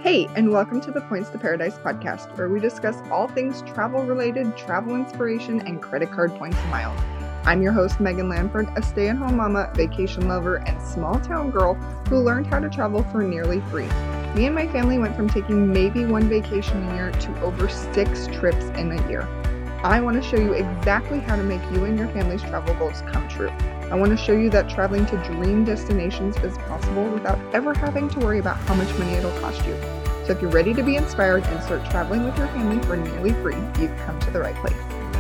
Hey, and welcome to the Points to Paradise podcast, where we discuss all things travel-related, travel inspiration, and credit card points and miles. I'm your host, Megan Lanford, a stay-at-home mama, vacation lover, and small-town girl who learned how to travel for nearly free. Me and my family went from taking maybe one vacation a year to over 6 trips in a year. I want to show you exactly how to make you and your family's travel goals come true. I want to show you that traveling to dream destinations is possible without ever having to worry about how much money it'll cost you. So if you're ready to be inspired and start traveling with your family for nearly free, you've come to the right place.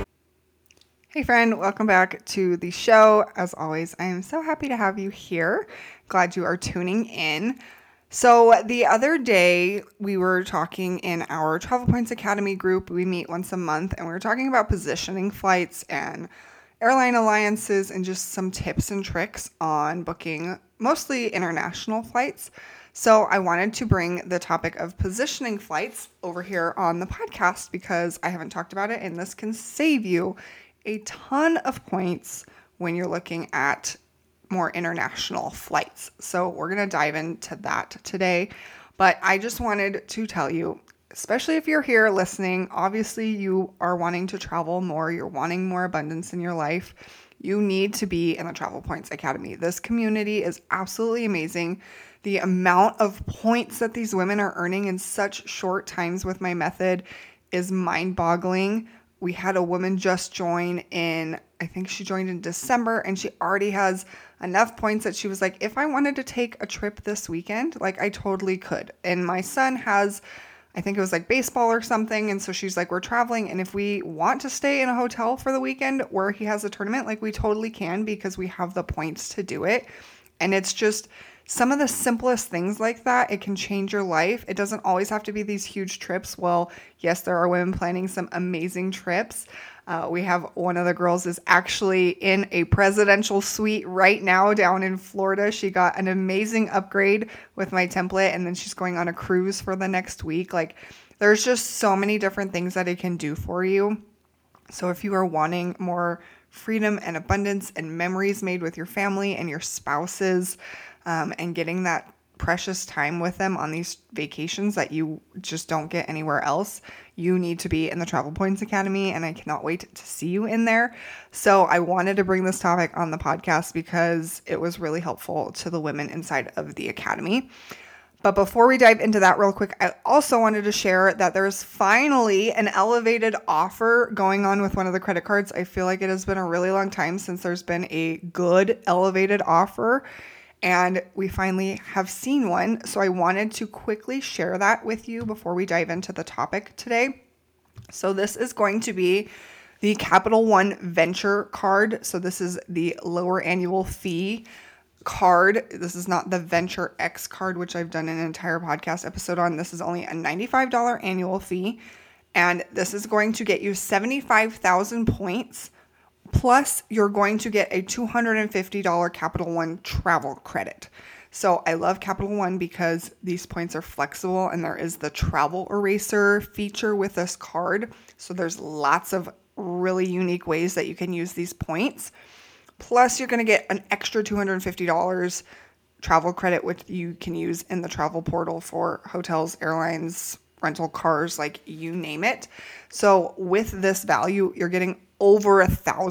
Hey friend, welcome back to the show. As always, I am so happy to have you here. Glad you are tuning in. So the other day we were talking in our Travel Points Academy group. We meet once a month and we were talking about positioning flights and airline alliances and just some tips and tricks on booking mostly international flights. So I wanted to bring the topic of positioning flights over here on the podcast because I haven't talked about it, and this can save you a ton of points when you're looking at more international flights. So we're going to dive into that today. But I just wanted to tell you, especially if you're here listening, obviously you are wanting to travel more, you're wanting more abundance in your life. You need to be in the Travel Points Academy. This community is absolutely amazing. The amount of points that these women are earning in such short times with my method is mind-boggling. We had a woman just join I think she joined in December, and she already has enough points that she was like, if I wanted to take a trip this weekend, like I totally could. And my son has, I think it was like baseball or something. And so she's like, we're traveling. And if we want to stay in a hotel for the weekend where he has a tournament, like we totally can because we have the points to do it. And it's just some of the simplest things like that. It can change your life. It doesn't always have to be these huge trips. Well, yes, there are women planning some amazing trips. We have one of the girls is actually in a presidential suite right now down in Florida. She got an amazing upgrade with my template, and then she's going on a cruise for the next week. Like, there's just so many different things that it can do for you. So if you are wanting more freedom and abundance and memories made with your family and your spouses, and getting that precious time with them on these vacations that you just don't get anywhere else, you need to be in the Travel Points Academy, and I cannot wait to see you in there. So I wanted to bring this topic on the podcast because it was really helpful to the women inside of the Academy. But before we dive into that real quick, I also wanted to share that there's finally an elevated offer going on with one of the credit cards. I feel like it has been a really long time since there's been a good elevated offer, and we finally have seen one. So I wanted to quickly share that with you before we dive into the topic today. So this is going to be the Capital One Venture card. So this is the lower annual fee card. This is not the Venture X card, which I've done an entire podcast episode on. This is only a $95 annual fee. And this is going to get you 75,000 points. Plus, you're going to get a $250 Capital One travel credit. So I love Capital One because these points are flexible, and there is the travel eraser feature with this card. So there's lots of really unique ways that you can use these points. Plus, you're going to get an extra $250 travel credit, which you can use in the travel portal for hotels, airlines, rental cars, like you name it. So with this value, you're getting over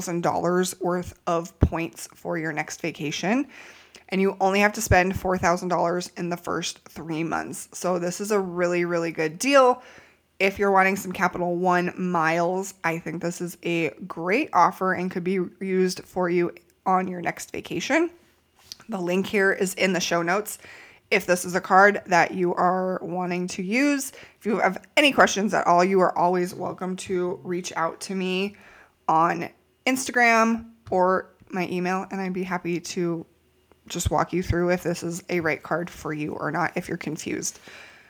$1,000 worth of points for your next vacation. And you only have to spend $4,000 in the first 3 months. So this is a really, really good deal. If you're wanting some Capital One miles, I think this is a great offer and could be used for you on your next vacation. The link here is in the show notes. If this is a card that you are wanting to use, if you have any questions at all, you are always welcome to reach out to me on Instagram or my email, and I'd be happy to just walk you through if this is a right card for you or not, if you're confused.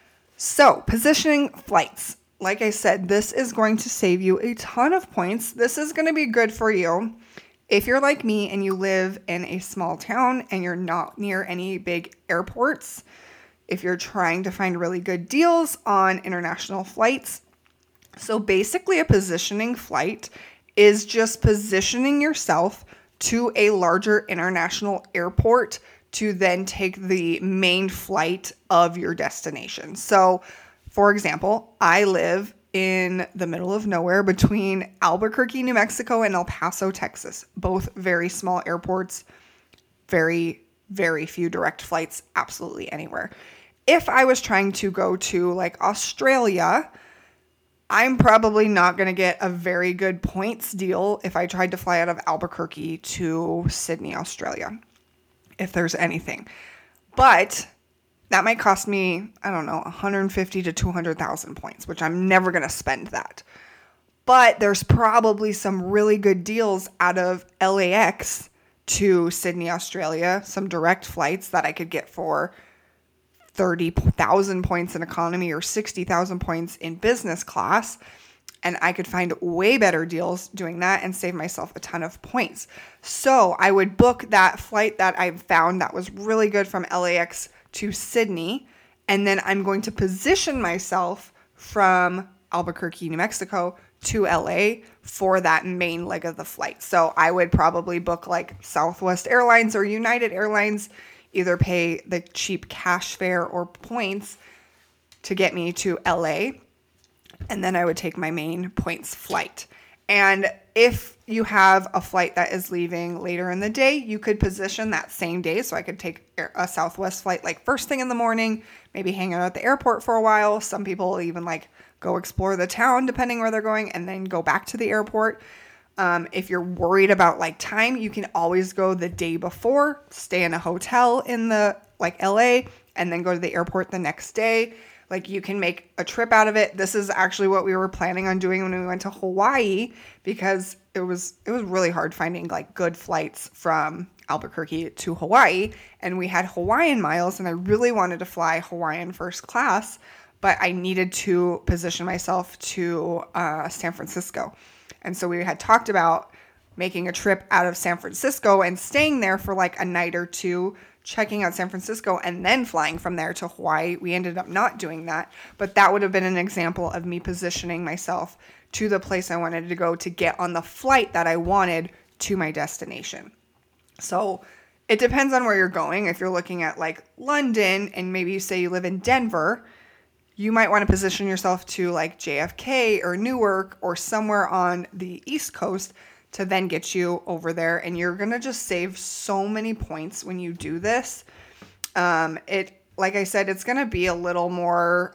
So, positioning flights. Like I said, this is going to save you a ton of points. This is going to be good for you if you're like me and you live in a small town and you're not near any big airports. If you're trying to find really good deals on international flights. So basically, a positioning flight is just positioning yourself to a larger international airport to then take the main flight of your destination. So, for example, I live in the middle of nowhere between Albuquerque, New Mexico and El Paso, Texas. Both very small airports, very, very few direct flights absolutely anywhere. If I was trying to go to like Australia, I'm probably not going to get a very good points deal if I tried to fly out of Albuquerque to Sydney, Australia, if there's anything. But that might cost me, I don't know, 150 to 200,000 points, which I'm never going to spend that. But there's probably some really good deals out of LAX to Sydney, Australia, some direct flights that I could get for 30,000 points in economy or 60,000 points in business class. And I could find way better deals doing that and save myself a ton of points. So I would book that flight that I found that was really good from LAX to Sydney. And then I'm going to position myself from Albuquerque, New Mexico to LA for that main leg of the flight. So I would probably book like Southwest Airlines or United Airlines, either pay the cheap cash fare or points to get me to LA. And then I would take my main points flight. And if you have a flight that is leaving later in the day, you could position that same day. So I could take a Southwest flight like first thing in the morning, maybe hang out at the airport for a while. Some people even like go explore the town depending where they're going and then go back to the airport. If you're worried about like time, you can always go the day before, stay in a hotel in the like LA, and then go to the airport the next day. Like you can make a trip out of it. This is actually what we were planning on doing when we went to Hawaii, because it was really hard finding like good flights from Albuquerque to Hawaii. And we had Hawaiian miles and I really wanted to fly Hawaiian first class, but I needed to position myself to San Francisco. And so we had talked about making a trip out of San Francisco and staying there for like a night or two, checking out San Francisco, and then flying from there to Hawaii. We ended up not doing that, but that would have been an example of me positioning myself to the place I wanted to go to get on the flight that I wanted to my destination. So it depends on where you're going. If you're looking at like London and maybe you say you live in Denver, you might want to position yourself to like JFK or Newark or somewhere on the East Coast to then get you over there. And you're going to just save so many points when you do this. Like I said, it's going to be a little more,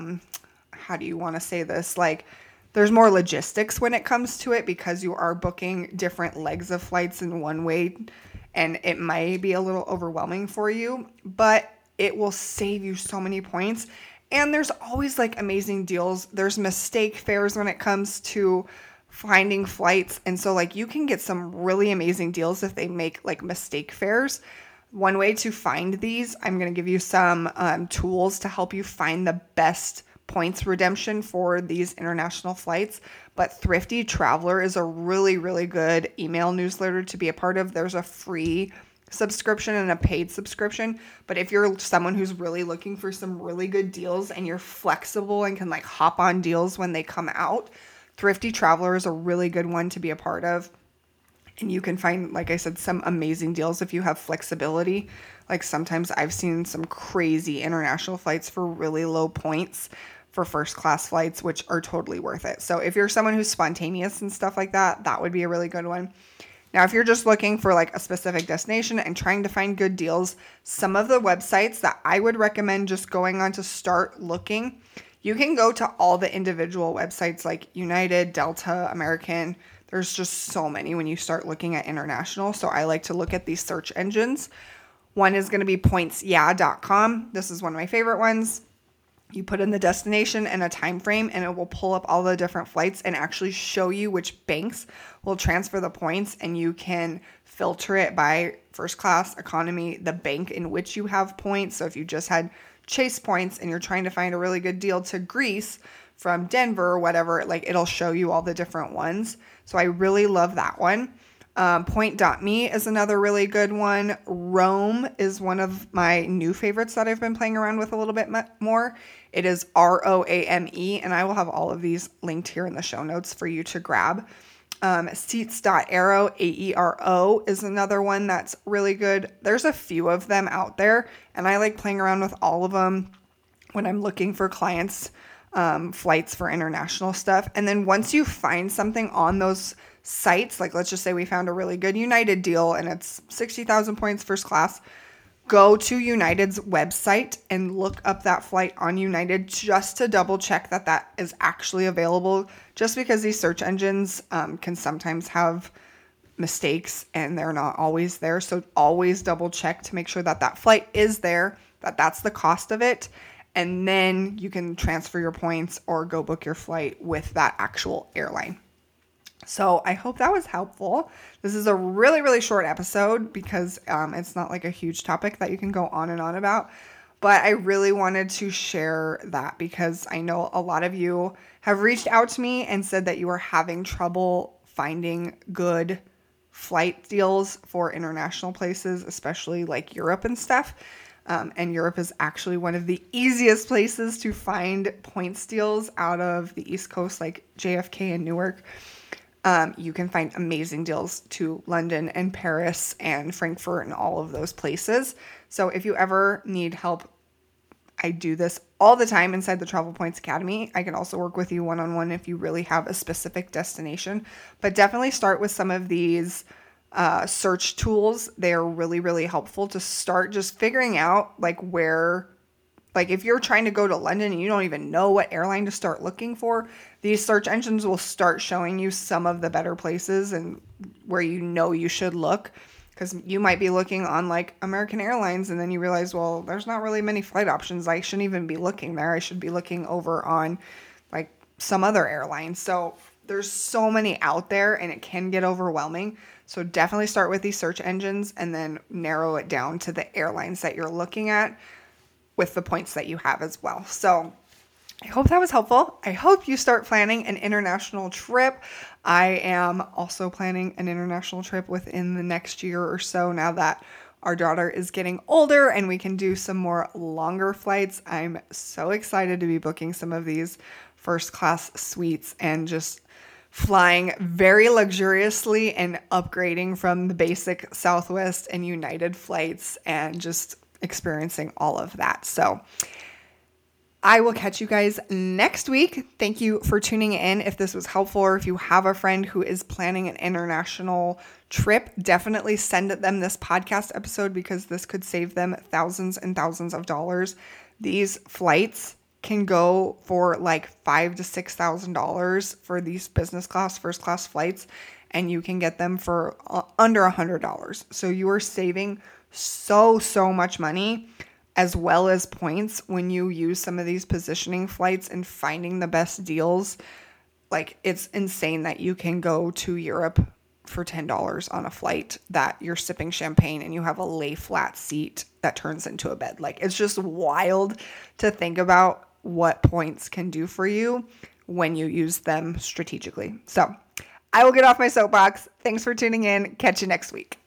how do you want to say this? Like there's more logistics when it comes to it because you are booking different legs of flights in one way. And it might be a little overwhelming for you, but it will save you so many points. And there's always like amazing deals. There's mistake fares when it comes to finding flights. And so like you can get some really amazing deals if they make like mistake fares. One way to find these, I'm going to give you some tools to help you find the best points redemption for these international flights. But Thrifty Traveler is a really, really good email newsletter to be a part of. There's a free subscription and a paid subscription. But if you're someone who's really looking for some really good deals and you're flexible and can like hop on deals when they come out, Thrifty Traveler is a really good one to be a part of. And you can find, like I said, some amazing deals if you have flexibility. Like sometimes I've seen some crazy international flights for really low points for first class flights, which are totally worth it. So if you're someone who's spontaneous and stuff like that, that would be a really good one. Now, if you're just looking for like a specific destination and trying to find good deals, some of the websites that I would recommend just going on to start looking, you can go to all the individual websites like United, Delta, American. There's just so many when you start looking at international. So I like to look at these search engines. One is going to be pointsyeah.com. This is one of my favorite ones. You put in the destination and a time frame and it will pull up all the different flights and actually show you which banks will transfer the points, and you can filter it by first class, economy, the bank in which you have points. So if you just had Chase points and you're trying to find a really good deal to Greece from Denver or whatever, like it'll show you all the different ones. So I really love that one. Point.me is another really good one. Roam is one of my new favorites that I've been playing around with a little bit more. It is ROAME, and I will have all of these linked here in the show notes for you to grab. Seats.aero, AERO is another one that's really good. There's a few of them out there, and I like playing around with all of them when I'm looking for clients' flights for international stuff. And then once you find something on those sites, like let's just say we found a really good United deal and it's 60,000 points first class, go to United's website and look up that flight on United just to double check that that is actually available, just because these search engines can sometimes have mistakes and they're not always there. So always double check to make sure that that flight is there, that that's the cost of it. And then you can transfer your points or go book your flight with that actual airline. So I hope that was helpful. This is a really, really short episode because it's not like a huge topic that you can go on and on about. But I really wanted to share that because I know a lot of you have reached out to me and said that you are having trouble finding good flight deals for international places, especially like Europe and stuff. And Europe is actually one of the easiest places to find points deals out of the East Coast, like JFK and Newark. You can find amazing deals to London and Paris and Frankfurt and all of those places. So if you ever need help, I do this all the time inside the Travel Points Academy. I can also work with you one-on-one if you really have a specific destination. But definitely start with some of these search tools. They are really, really helpful to start just figuring out like where, like if you're trying to go to London and you don't even know what airline to start looking for, these search engines will start showing you some of the better places and where you know you should look. Because you might be looking on like American Airlines and then you realize, well, there's not really many flight options. I shouldn't even be looking there. I should be looking over on like some other airline. So there's so many out there and it can get overwhelming. So definitely start with these search engines and then narrow it down to the airlines that you're looking at with the points that you have as well. So I hope that was helpful. I hope you start planning an international trip. I am also planning an international trip within the next year or so now that our daughter is getting older and we can do some more longer flights. I'm so excited to be booking some of these first class suites and just flying very luxuriously and upgrading from the basic Southwest and United flights and just experiencing all of that. So I will catch you guys next week. Thank you for tuning in. If this was helpful or if you have a friend who is planning an international trip, definitely send them this podcast episode because this could save them thousands and thousands of dollars. These flights can go for like $5,000 to $6,000 for these business class, first class flights, and you can get them for under $100. So you are saving so much money as well as points when you use some of these positioning flights and finding the best deals. Like it's insane that you can go to Europe for $10 on a flight that you're sipping champagne and you have a lay flat seat that turns into a bed. Like it's just wild to think about what points can do for you when you use them strategically. So I will get off my soapbox. Thanks for tuning in. Catch you next week.